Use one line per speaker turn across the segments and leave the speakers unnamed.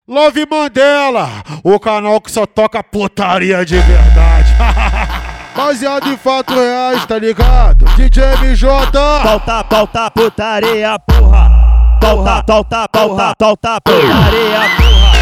Love Mandela, o canal que só toca putaria de verdade. Baseado em fatos reais, tá ligado? DJ MJ.
Pauta putaria, porra. Pauta putaria, porra.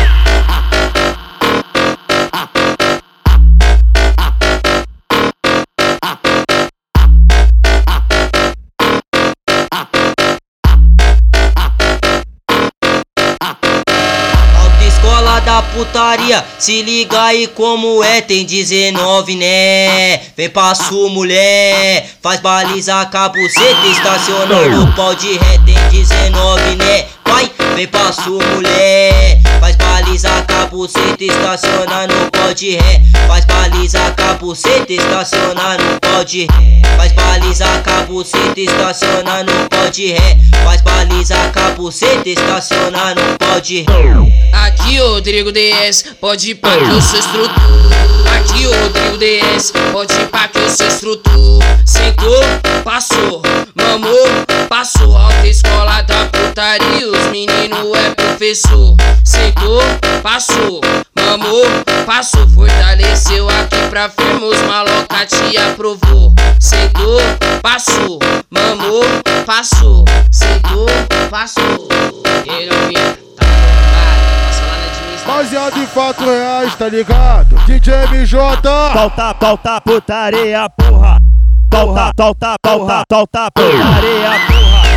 Escola da putaria, se liga aí como é, tem 19, né? Vem pra sua mulher, faz baliza com a buceta, estacionando pau de ré, tem 19, né? Vai, vem pra sua mulher, faz baliza com a buceta, estacionando pau de ré, faz baliza com a buceta, estacionando pau de ré, faz baliza com a buceta, estacionando pau de ré, faz baliza com a buceta, estacionando pau de ré.
Aqui o Rodrigo DS, pode ir pra que eu sou instrutor. Aqui o Rodrigo DS, pode ir pra que eu sou instrutor. Sentou, passou, mamou, passou. Alta escola da putaria, os meninos é professor. Sentou, passou, mamou, passou. Fortaleceu aqui pra firma, os maloca te aprovou. Sentou, passou, mamou, passou. Sentou, passou. Ele ouviu.
Baseado em fatos reais, tá ligado? DJ MJ.
Pauta putaria, porra. Pauta putaria, porra.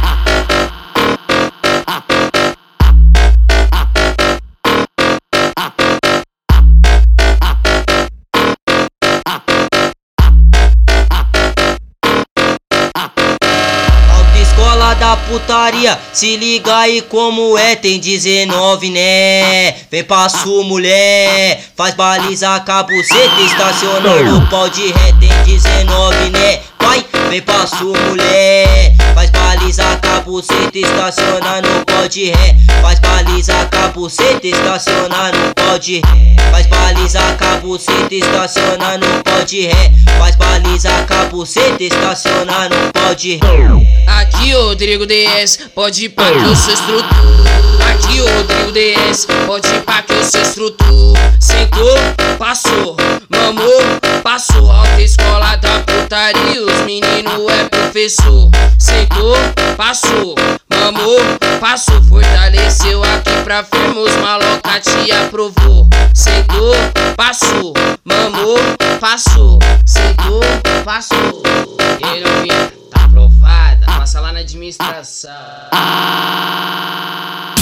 Escola da putaria, se liga aí como é, tem 19, né? Vem pra sua mulher, faz baliza com a buceta, estacionando pau de ré, tem 19, né? Vai, vem pra sua mulher, faz baliza com a buceta, estacionando pau de ré, faz baliza com a buceta, estacionando pau de ré, faz baliza com a buceta, estacionando pau de ré, faz baliza com a buceta, estacionando pau de ré.
Aqui o Rodrigo DS, pode ir pra que eu sou instrutor. Aqui o Rodrigo DS, pode ir pra que eu sou instrutor. Sentou, passou, mamou, passou. Alta escola da putaria, os meninos é professor. Sentou, passou, mamou, passou. Fortaleceu aqui pra firma, os maloca te aprovou. Sentou, passou, mamou, passou. Sentou, passou. Ele ouviu, tá aprovada, passa lá na administração.